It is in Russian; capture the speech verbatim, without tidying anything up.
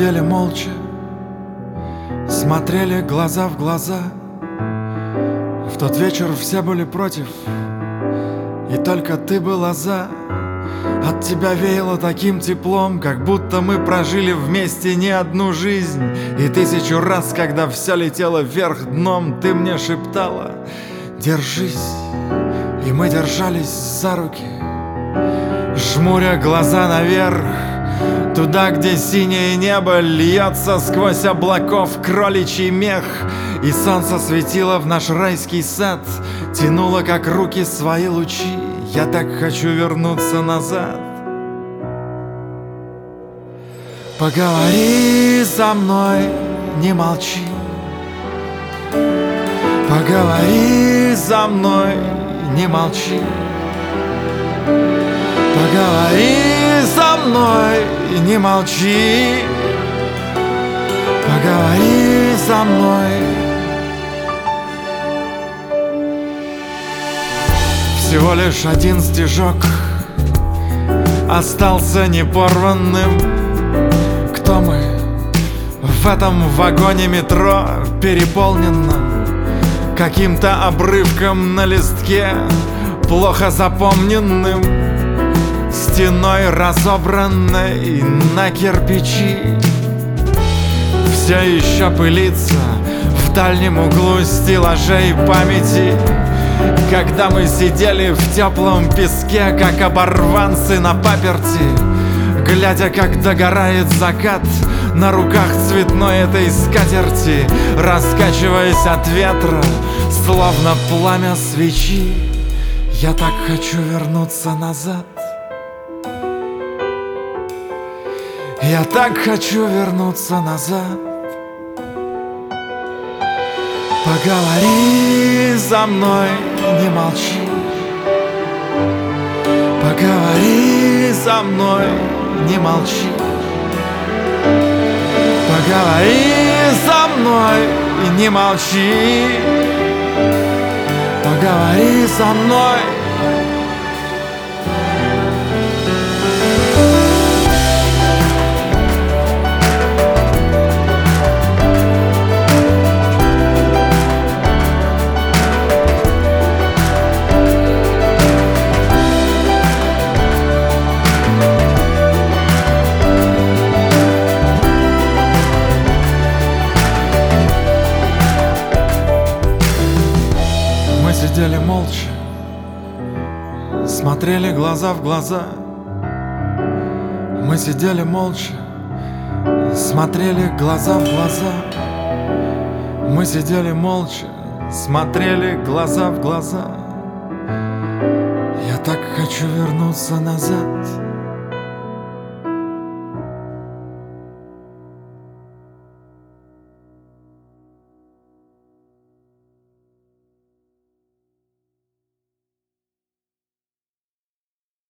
сидели молча, смотрели глаза в глаза. В тот вечер все были против, и только ты была за. От тебя веяло таким теплом, как будто мы прожили вместе не одну жизнь. И тысячу раз, когда все летело вверх дном, ты мне шептала: держись. И мы держались за руки, жмуря глаза наверх, туда, где синее небо льется сквозь облаков кроличий мех. И солнце светило в наш райский сад, тянуло, как руки, свои лучи. Я так хочу вернуться назад. Поговори со мной, не молчи. Поговори со мной, не молчи. Поговори со мной, не молчи. Поговори со мной. Всего лишь один стежок остался непорванным. Кто мы в этом вагоне метро переполненном каким-то обрывком на листке, плохо запомненным, стеной разобранной на кирпичи? Все еще пылится в дальнем углу стеллажей памяти, когда мы сидели в теплом песке, как оборванцы на паперти, глядя, как догорает закат на руках цветной этой скатерти, раскачиваясь от ветра, словно пламя свечи. Я так хочу вернуться назад. Я так хочу вернуться назад. Поговори со мной, не молчи. Поговори со мной, не молчи. Поговори со мной, не молчи. Поговори со мной. Мы сидели молча, смотрели глаза в глаза. Мы сидели молча, смотрели глаза в глаза. Мы сидели молча, смотрели глаза в глаза. Я так хочу вернуться назад.